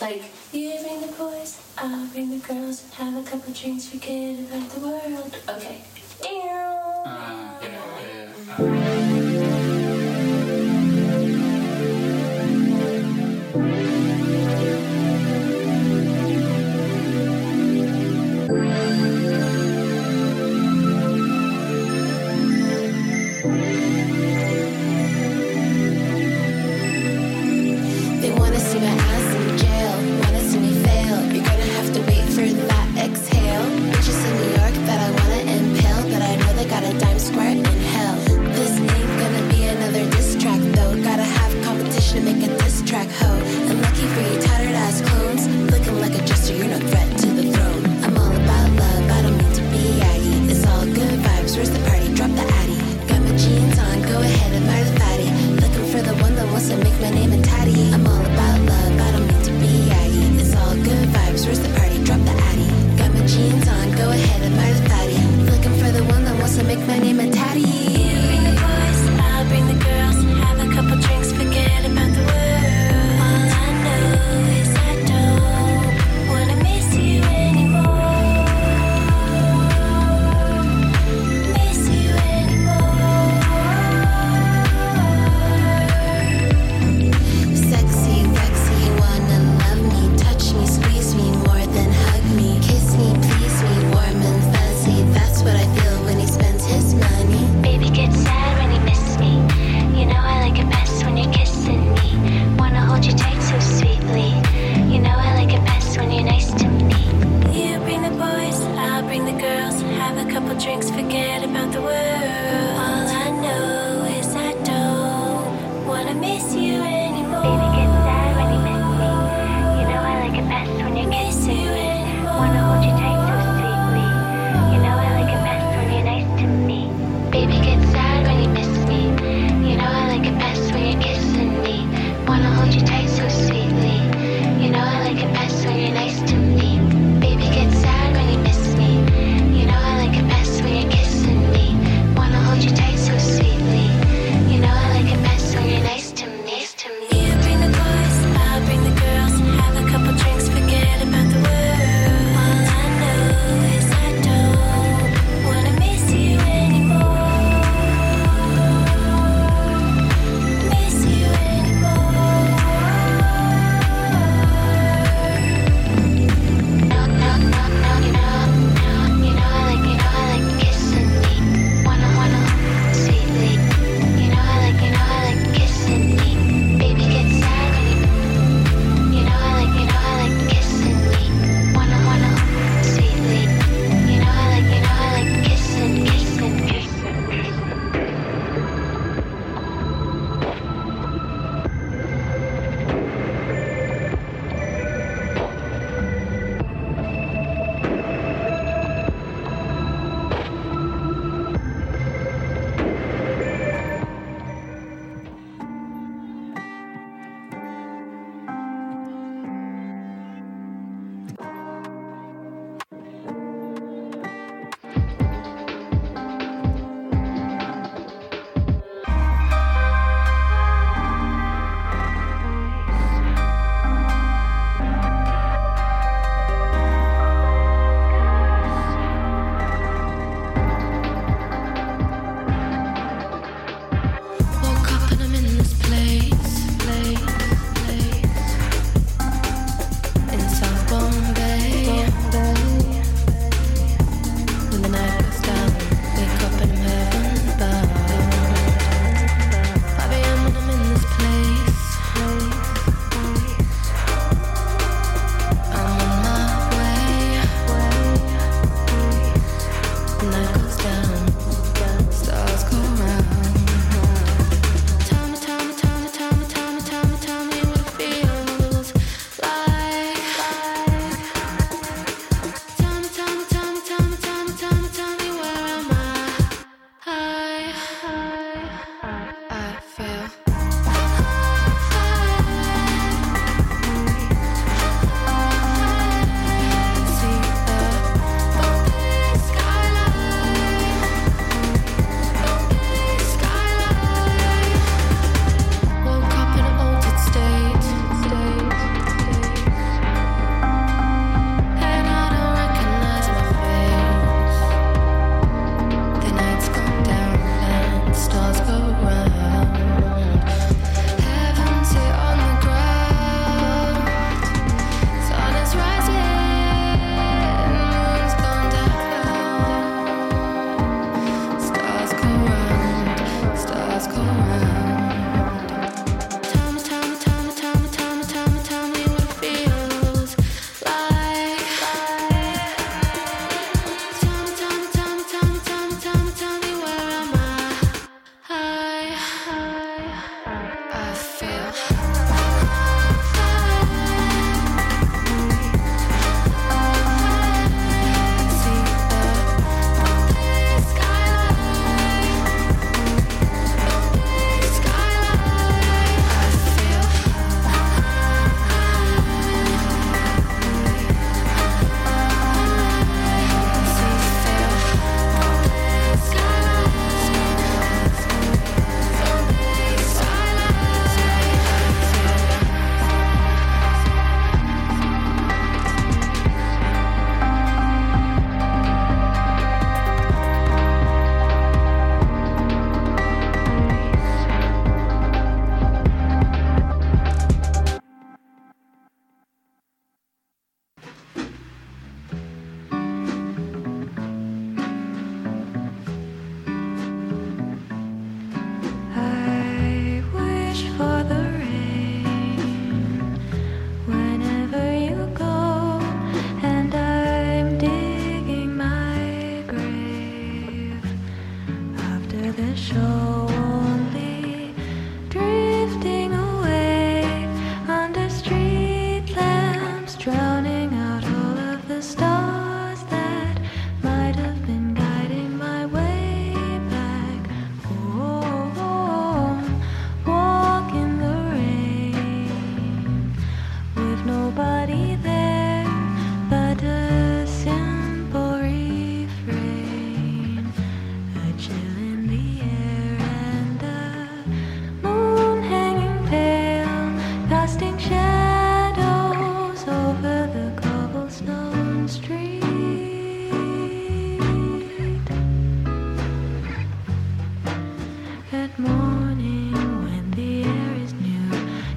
Like, you bring the boys, I'll bring the girls, have a couple drinks, forget about the world. Okay. They wanna see my ass in jail, wanna see me fail. You're gonna have to wait for that exhale. Bitches in New York that I wanna impale, but I know they got a dime square in hell. This ain't gonna be another diss track though. Gotta have competition to make a diss track, ho. And lucky for you tattered ass clones, looking like a jester, you're no threat to the throne. I'm all about love, I don't mean to be aggy. It's all good vibes, where's the party? Drop the addy. Got my jeans on, go ahead, admire the fatty. Looking for the one that wants to make my name a tatty. I'm all about love, I don't mean to be aggy. It's all good vibes, where's the party? Drop the addy. Got my jeans on, go ahead, admire the fatty. Looking for the one that wants to make my name a tatty. You bring the boys, I'll bring the girls, have a couple drinks, forget about the world. All I know is I don't wanna miss you anymore. Miss you anymore. Sexy, vexy, wanna love me, touch me, squeeze me more than hug me. Kiss me, please me, warm and fuzzy. That's what I feel when he spends his money. Baby gets sad when you miss me. You know I like it best when you're kissing me. Wanna hold you tight so sweetly. You know I like it best when you're nice to me. You bring the boys, I'll bring the girls, have a couple drinks, forget about the world. All I know is I don't wanna miss you anymore. Baby gets sad when you miss me. You know I like it best when you're kissing me. Wanna hold you tight so sweetly. You know I like it best when you're nice to me. Baby gets sad when you miss me. You know I like it best when you're kissing me. Wanna hold you tight so sweetly. You know I like it best when you're nice to me. Baby gets sad when you miss me. You know I like it best when you're kissing me. Wanna hold you tight so sweetly. You know I like it best when you're nice to me. You bring the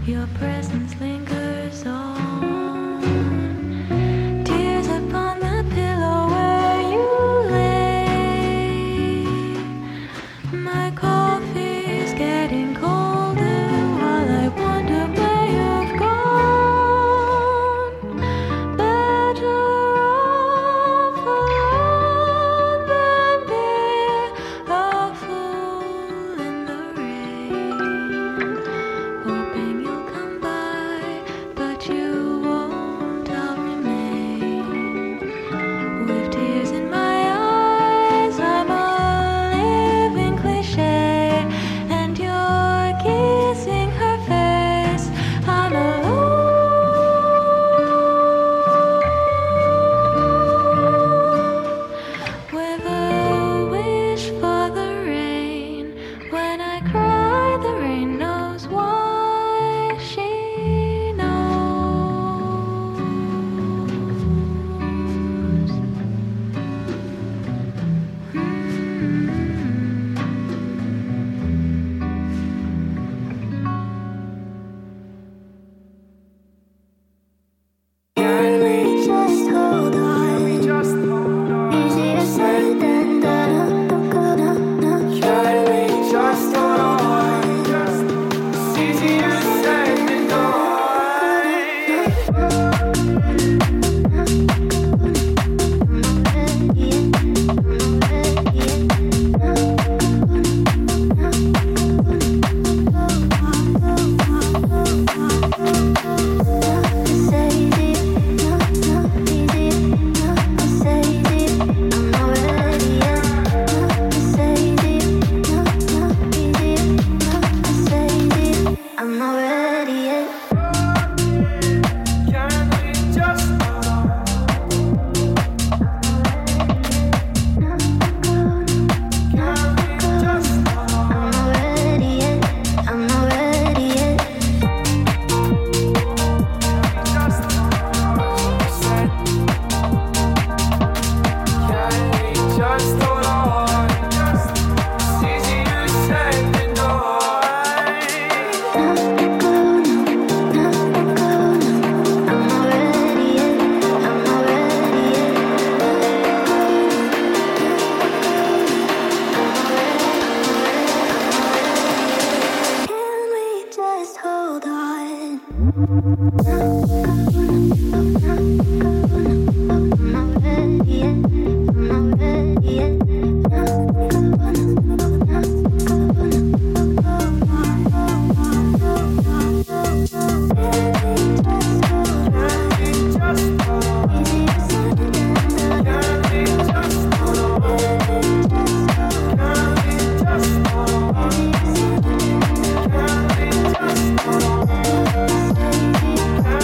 Your presence lingers on. Tears upon the pillow where you lay. My coffee's getting colder while I wonder where you've gone. Better off alone than be a fool in the rain. Hoping you'll come by, but you won't, I'll remain. With tears in my eyes, I'm a living cliche. And you're kissing her face, I'm alone. With a wish for the rain. When I cry, the rain knows why she knows. Can we just hold on? Easy to say than done. Can we just hold on? It's easier said than I'm not ready yet. Can we just hold on? Can we just hold on? I'm not ready yet. I'm not ready yet. Just hold on. Can we just hold on? It's easier said than done. Can we just hold on? I'm not ready yet. I'm not ready yet. Can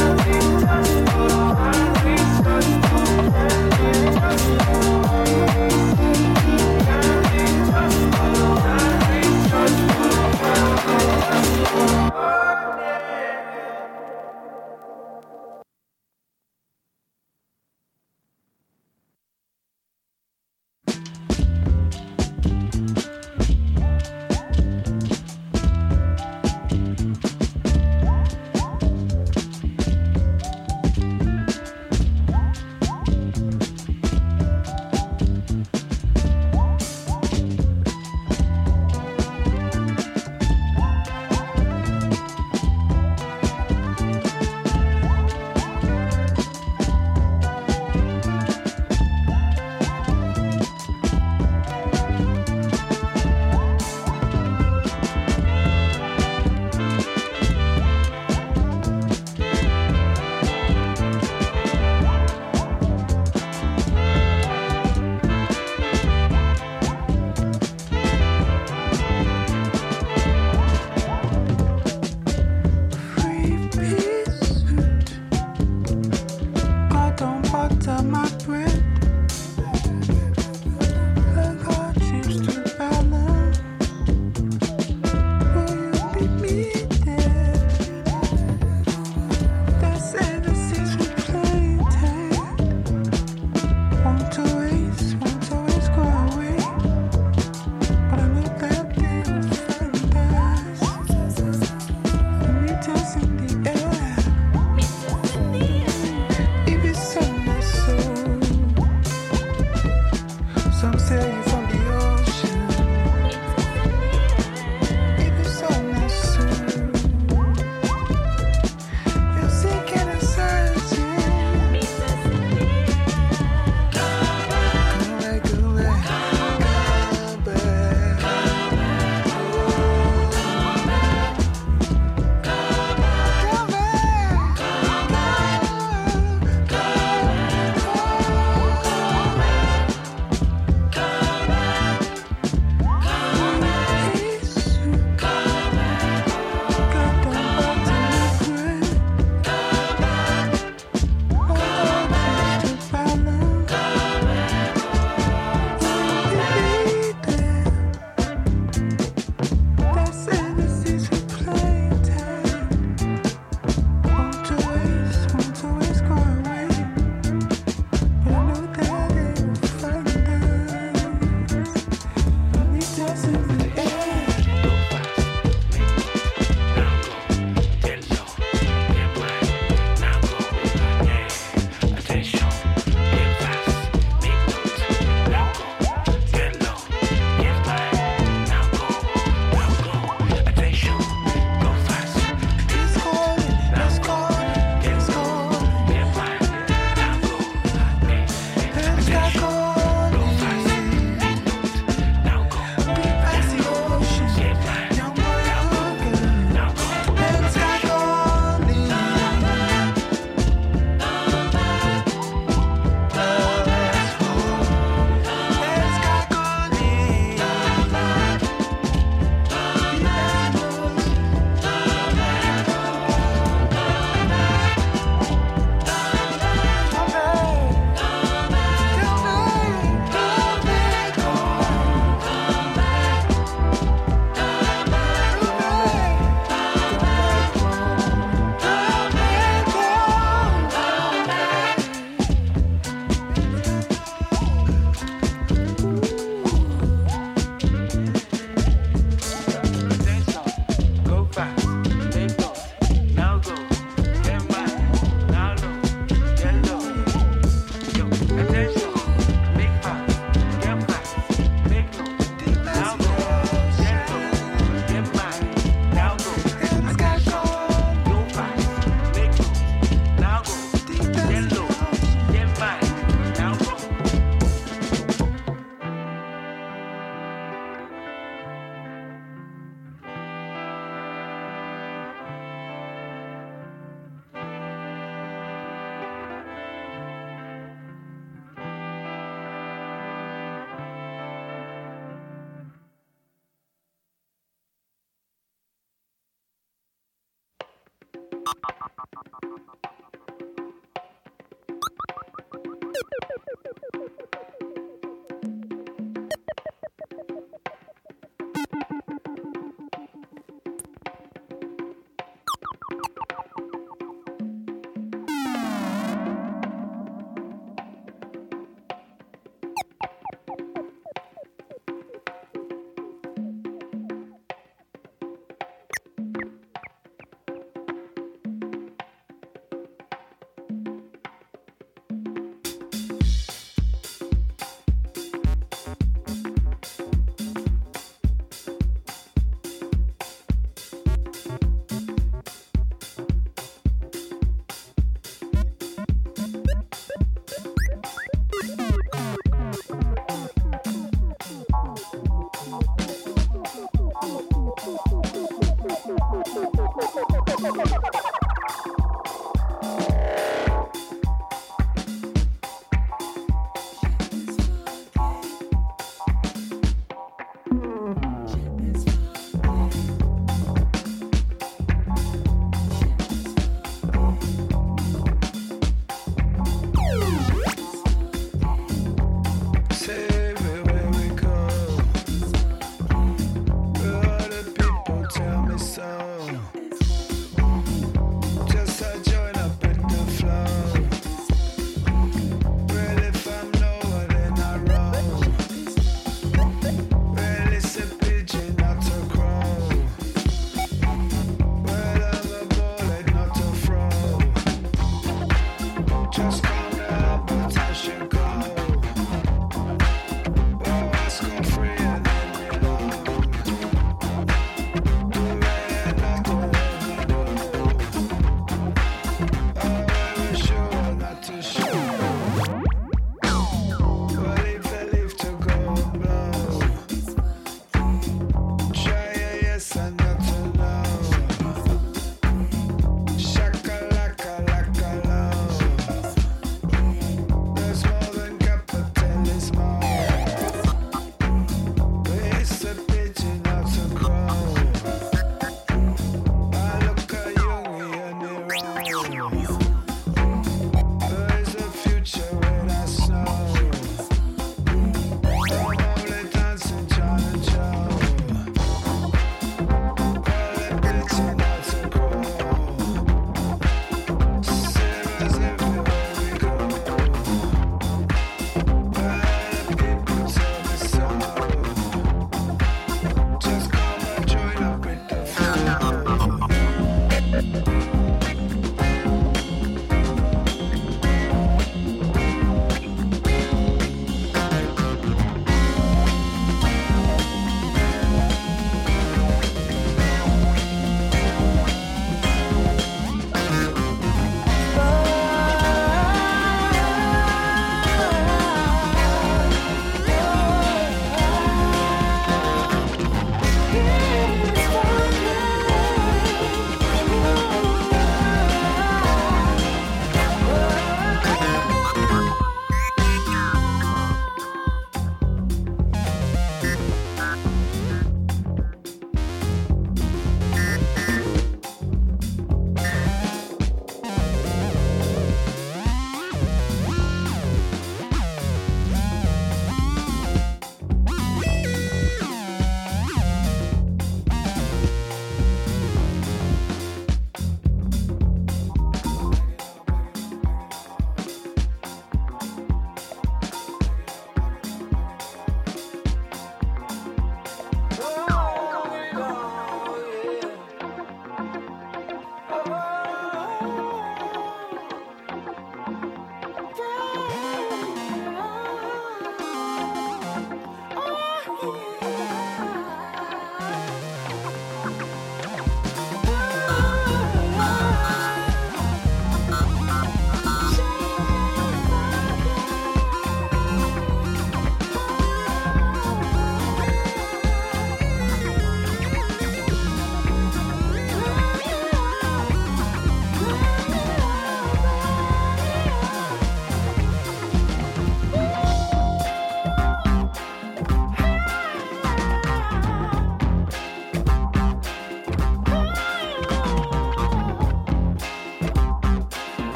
Tell me so.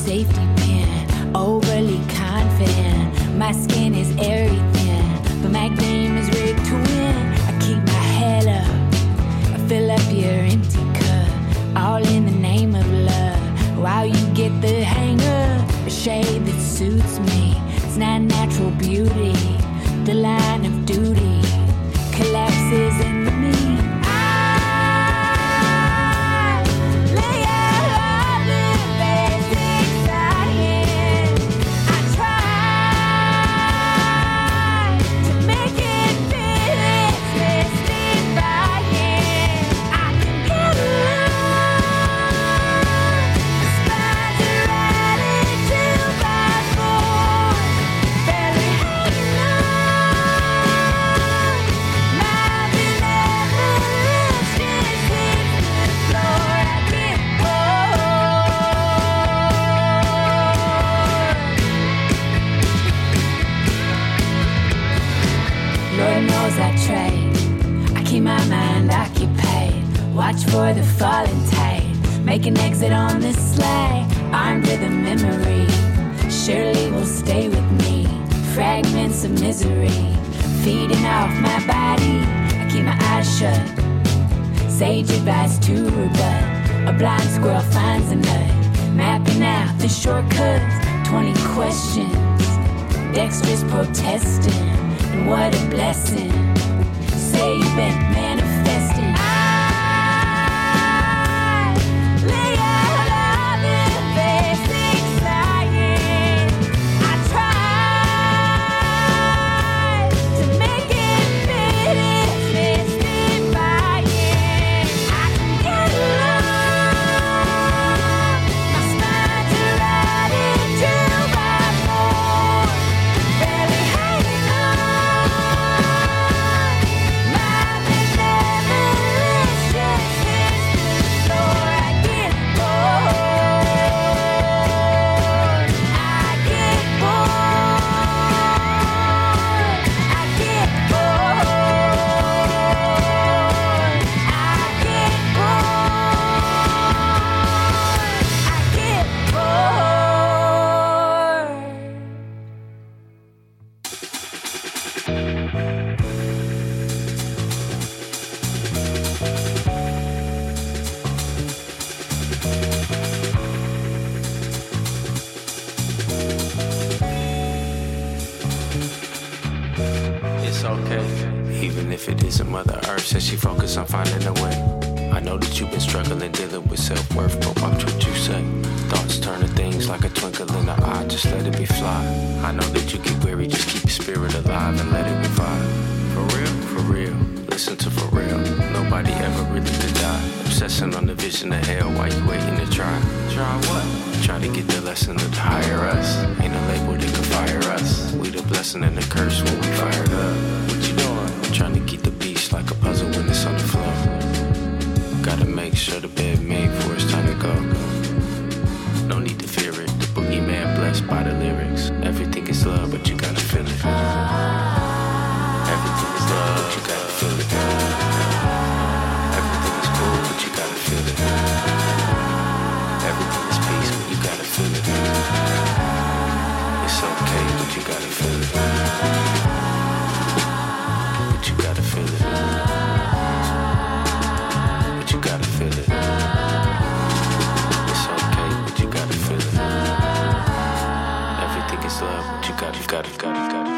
safety pin. Overly confident, my skin is airy thin, but my game is rigged to win. I keep my head up, I fill up your empty cup, all in the name of love. While you get the hang of a shade that suits me, it's not natural beauty. The line of duty collapses into me. Watch for the falling tide, make an exit on this sleigh, armed with a memory, surely will stay with me. Fragments of misery, feeding off my body, I keep my eyes shut. Sage advice to rebut, a blind squirrel finds a nut, mapping out the shortcuts, 20 questions, dexterous protesting, and what a blessing. Say you've been manifesting. Says she focus on finding a way. I know that you've been struggling, dealing with self-worth, but watch what you say. Thoughts turn to things like a twinkle in the eye, just let it be fly. I know that you get weary, just keep your spirit alive and let it revive. For real, listen to for real. Nobody ever really to die. Obsessing on the vision of hell while you waiting to try. Try what? Try to get the lesson to hire us. Ain't a label that can fire us. We the blessing and the curse when we fired up. What you doing? Trying to keep the beast like a puzzle when it's on the floor. Gotta make sure the bed made for it's time to go. No need to fear it. The boogeyman blessed by the lyrics. Everything is love, but you gotta feel it. Everything is love, but you gotta feel it. Everything is cool, but you gotta feel it. Everything is peace, but you gotta feel it. It's okay, but you gotta feel it. But you gotta feel it. But you gotta feel it. It's okay, but you gotta feel it. Everything is love, but you gotta.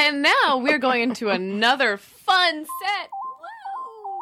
And now we're going into another fun set. Woo!